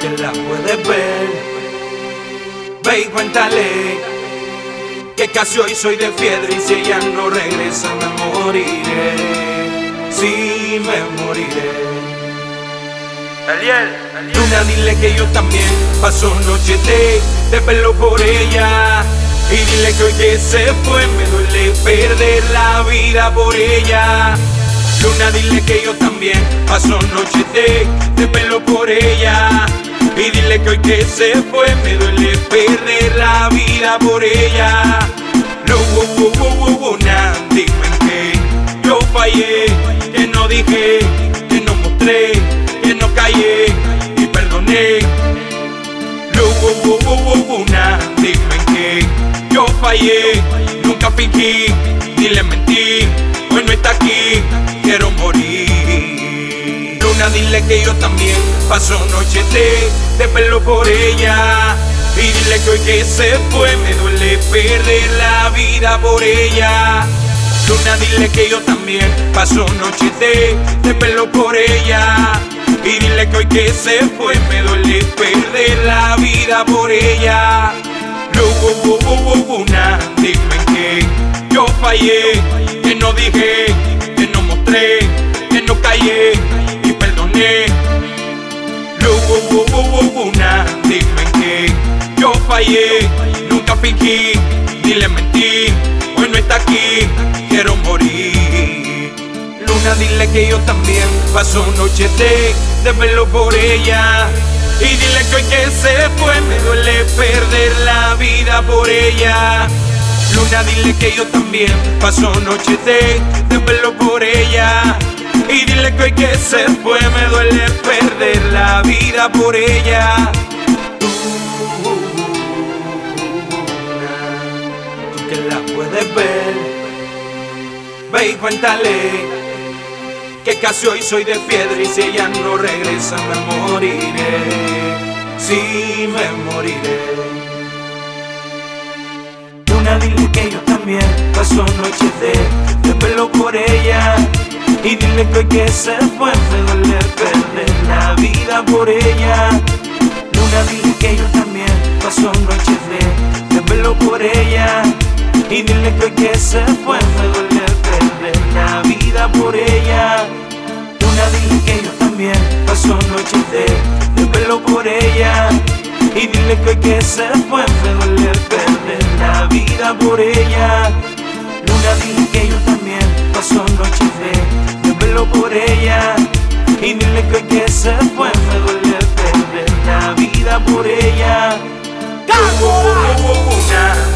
que la puedes ver. Ve y cuéntale que casi hoy soy de piedra y si ella no regresa me moriré. Sí, me moriré. Luna, dile que yo también paso noches de verlo por ella. Y dile que hoy que se fue me duele perder la vida por ella. Luna, dile que yo también paso noches de verlo por ella. Y dile que hoy que se fue me duele perder la vida por ella. Luna, dime que yo fallé, que no dije, que no mostré, que no callé y perdoné. Luna, dime que yo fallé, nunca fingí, ni le mentí. Hoy no está aquí, quiero morir. Luna, dile que yo también paso noches de verlo por ella. Y dile que hoy que se fue me duele perder la vida por ella. Luna, dile que yo también paso noches de verlo por ella. Y dile que hoy que se fue me duele perder la vida por ella. Luna, dime que yo fallé, que no dije, que no mostré, que no callé y perdoné. Luna, dime que yo fallé, nunca fingí, ni le mentí. Hoy no está aquí, quiero morir. Luna, dile que yo también paso noches de verlo por ella. Y dile que hoy que se fue me duele perder la vida por ella. Luna, dile que yo también paso noches de verlo por ella. Y dile que hoy que se fue me duele perder la vida por ella. Tú que la puedes ver, ve y cuéntale que casi hoy soy de piedra y si ella no regresa me moriré. Sí, me moriré. Luna, dile que yo también paso noches de verlo por ella. Y dile que hoy que se fue me duele perder la vida por ella. Luna, dile que yo también paso noches de verlo por ella. Y dile que hoy que se fue me duele perder la vida por ella. Luna, dile que yo también paso noches de verlo por ella. Y dile que hoy que se fue me duele perder la vida por ella. Luna, dile que yo también paso noches de verlo por ella. Y dile que hoy que se fue me duele perder la vida por ella. Luna,